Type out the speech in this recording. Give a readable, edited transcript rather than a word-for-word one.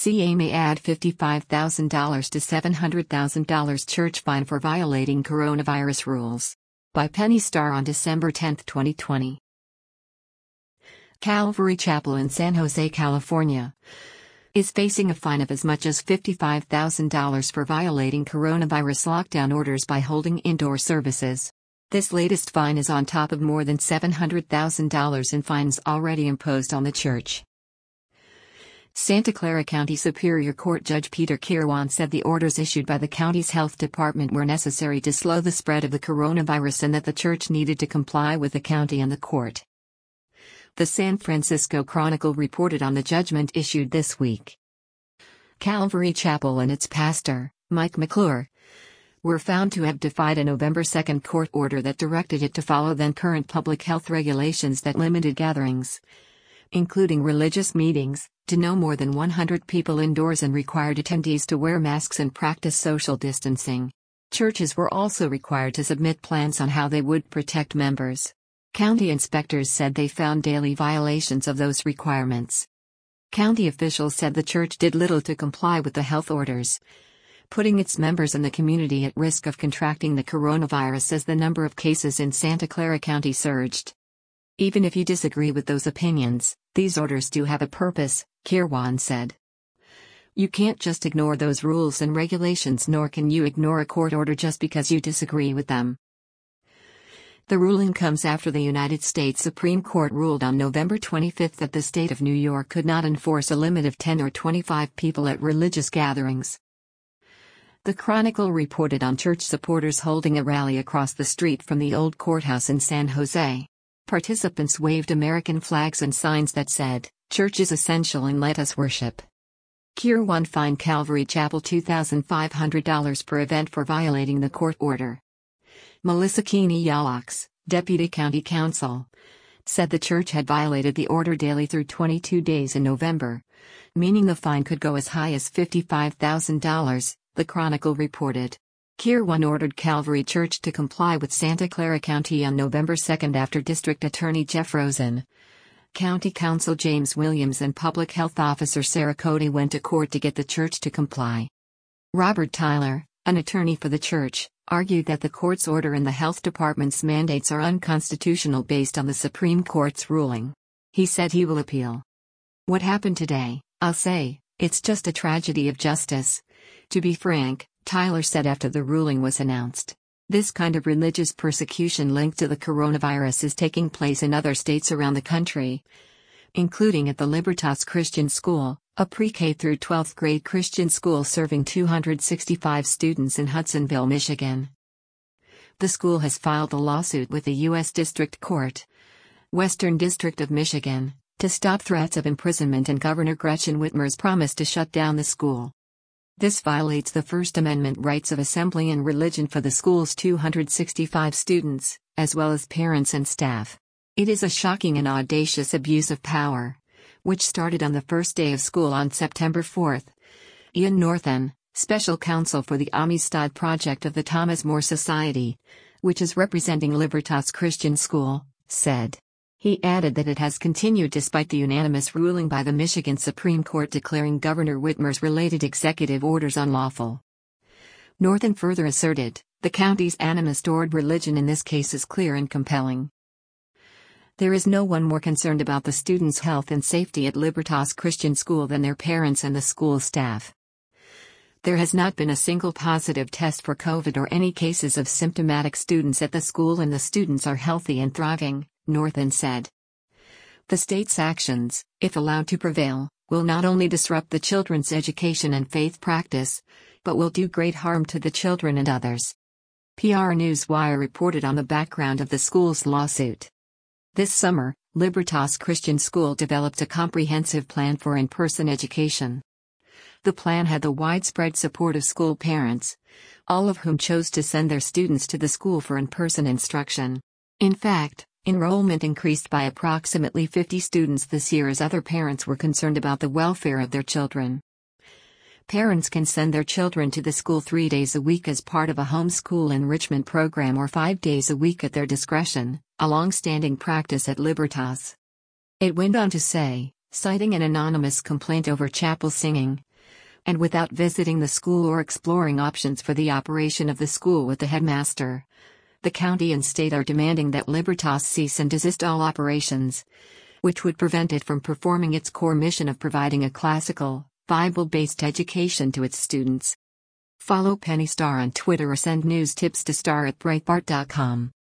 CA may add $55,000 to $700,000 church fine for violating coronavirus rules. By Penny Starr on December 10, 2020. Calvary Chapel in San Jose, California, is facing a fine of as much as $55,000 for violating coronavirus lockdown orders by holding indoor services. This latest fine is on top of more than $700,000 in fines already imposed on the church. Santa Clara County Superior Court Judge Peter Kirwan said the orders issued by the county's health department were necessary to slow the spread of the coronavirus and that the church needed to comply with the county and the court. The San Francisco Chronicle reported on the judgment issued this week. Calvary Chapel and its pastor, Mike McClure, were found to have defied a November 2 court order that directed it to follow then-current public health regulations that limited gatherings, including religious meetings, to no more than 100 people indoors and required attendees to wear masks and practice social distancing. Churches were also required to submit plans on how they would protect members. County inspectors said they found daily violations of those requirements. County officials said the church did little to comply with the health orders, putting its members and the community at risk of contracting the coronavirus as the number of cases in Santa Clara County surged. Even if you disagree with those opinions, these orders do have a purpose, Kirwan said. You can't just ignore those rules and regulations, nor can you ignore a court order just because you disagree with them. The ruling comes after the United States Supreme Court ruled on November 25 that the state of New York could not enforce a limit of 10 or 25 people at religious gatherings. The Chronicle reported on church supporters holding a rally across the street from the old courthouse in San Jose. Participants waved American flags and signs that said, "Church is essential and let us worship." Kirwan fined Calvary Chapel $2,500 per event for violating the court order. Melissa Keeney Yalox, deputy county counsel, said the church had violated the order daily through 22 days in November, meaning the fine could go as high as $55,000, the Chronicle reported. Kirwan ordered Calvary Church to comply with Santa Clara County on November 2 after District Attorney Jeff Rosen, County Counsel James Williams and Public Health Officer Sarah Cody went to court to get the church to comply. Robert Tyler, an attorney for the church, argued that the court's order and the health department's mandates are unconstitutional based on the Supreme Court's ruling. He said he will appeal. "What happened today, I'll say, it's just a tragedy of justice. To be frank," Tyler said after the ruling was announced. This kind of religious persecution linked to the coronavirus is taking place in other states around the country, including at the Libertas Christian School, a pre-K through 12th grade Christian school serving 265 students in Hudsonville, Michigan. The school has filed a lawsuit with the U.S. District Court, Western District of Michigan, to stop threats of imprisonment and Governor Gretchen Whitmer's promise to shut down the school. This violates the First Amendment rights of assembly and religion for the school's 265 students, as well as parents and staff. It is a shocking and audacious abuse of power, which started on the first day of school on September 4. Ian Northen, special counsel for the Amistad Project of the Thomas More Society, which is representing Libertas Christian School, said. He added that it has continued despite the unanimous ruling by the Michigan Supreme Court declaring Governor Whitmer's related executive orders unlawful. Northen further asserted, the county's animus toward religion in this case is clear and compelling. There is no one more concerned about the students' health and safety at Libertas Christian School than their parents and the school staff. There has not been a single positive test for COVID or any cases of symptomatic students at the school, and the students are healthy and thriving, Northen said. The state's actions, if allowed to prevail, will not only disrupt the children's education and faith practice, but will do great harm to the children and others. PR Newswire reported on the background of the school's lawsuit. This summer, Libertas Christian School developed a comprehensive plan for in-person education. The plan had the widespread support of school parents, all of whom chose to send their students to the school for in-person instruction. In fact, enrollment increased by approximately 50 students this year as other parents were concerned about the welfare of their children. Parents can send their children to the school 3 days a week as part of a homeschool enrichment program or 5 days a week at their discretion, a long-standing practice at Libertas. It went on to say, citing an anonymous complaint over chapel singing, and without visiting the school or exploring options for the operation of the school with the headmaster. The county and state are demanding that Libertas cease and desist all operations, which would prevent it from performing its core mission of providing a classical, Bible-based education to its students. Follow Penny Star on Twitter or send news tips to star@breitbart.com.